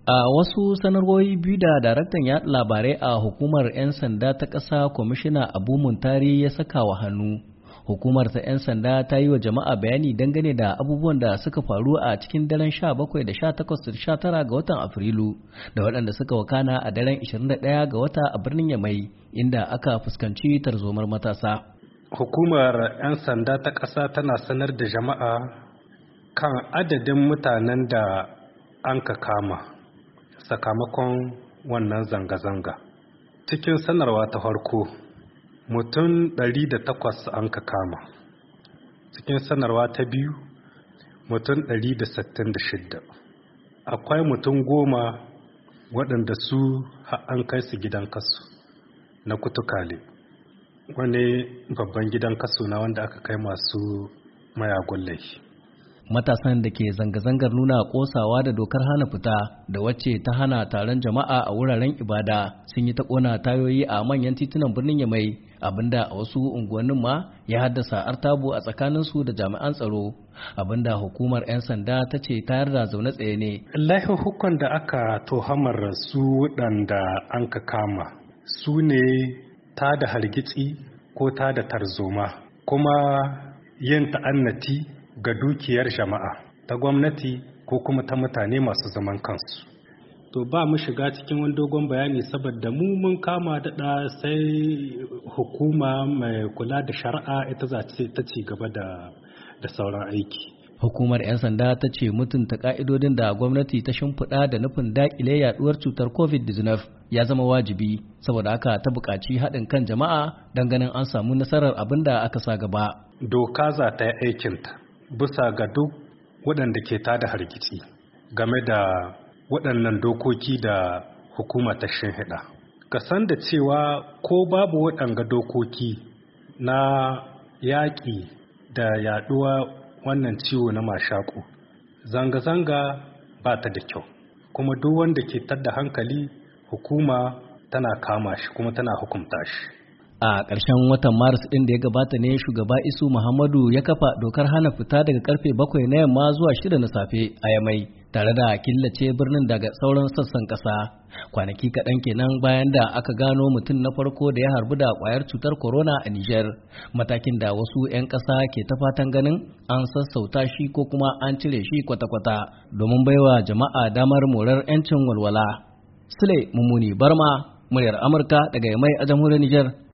A wasu sanarwoyi biyu da daraktan yaɗa labarai a hukumar 'yan sanda ta ƙasa kwamishina Abu Muntari ya saka wa hannu. Hukumar ta 'yan sanda ta yi wa jama'a bayani dangane da abubuwan da suka faru a cikin daren 17 da 18 da 19 ga watan Afrilu da waɗanda suka wakana a daren 21 ga wata a birnin Yamai inda aka fuskanci tarzomar matasa. Hukumar 'yan sanda ta ƙasa tana sanar da jama'a kan adadin mutanen da an ka kama sakamakon wannan zanga-zanga. Cikin sanarwa ta farko, mutum 108 an ka kama. Cikin sanarwa ta biyu, mutum 166. Akwai mutum 10 waɗanda su an kai su gidan kasu na Kutukale, wani babban gidan kasu na wanda aka kai masu mayagun laifi. Matasan da ke zanga-zangar nuna kosawa da dokar hana fita da wacce ta hana taron jama'a a wuraren ibada sun yi ta kona tayoyi a manyan titunan birnin Yamai, abinda a wasu unguwannin ma ya haddasa artabu a tsakaninsu da jami'an tsaro, abinda hukumar 'yan sanda ta ce tayar da zaune tsaye ne. Laifukan da aka tohamar su waɗanda an ka kama su ne ta da hargitsi ko ta da tarzoma, kuma yin ta'annati ga dukiyar jama'a ta gwamnati ko kuma ta mutane masu zaman kansu. To ba mu shiga cikin wani dogon bayani saboda mu mun kama daɗa sai hukuma mai kula da shari'a ita za ta ci gaba da sauran aiki. Hukumar 'yan sanda ta ce mutunta ka'idodin da gwamnati ta shimfiɗa da nufin daƙile yaɗuwar cutar COVID-19 ya zama wajibi, saboda haka ta buƙaci haɗin kan jama'a don ganin an samu nasarar abin da aka sa gaba. Doka za ta yi aikinta bisa ga duk waɗanda ke tada hargitsi game da waɗannan dokoki da hukuma ta shinhiɗa. Ka san da cewa ko babu waɗanga dokoki na yaƙi da yaɗuwa wannan ciwo na mashaƙo, zanga-zanga ba ta da kyau, kuma duk wanda ke tadda hankali hukuma tana kama shi kuma tana hukunta shi. A ƙarshen watan Maris ɗin da ya gabata ne shugaba Isu Muhammadu ya kafa dokar hana fita daga karfe 7 na yamma zuwa 6 na safe a Yamai, tare da killace birnin daga sauran sassan ƙasa. Kwanaki kaɗan kenan bayan da aka gano mutum na farko da ya harbu da ƙwayar cutar corona a Nijar, matakin da wasu 'yan ƙasa ke ta fatan ganin an sassauta shi ko kuma an cire shi kwata-kwata domin baiwa jama'a damar morar 'yancin walwala. Sule Mummuni Barma, muryar Amurka daga Yamai a jamhuriyar Nijar.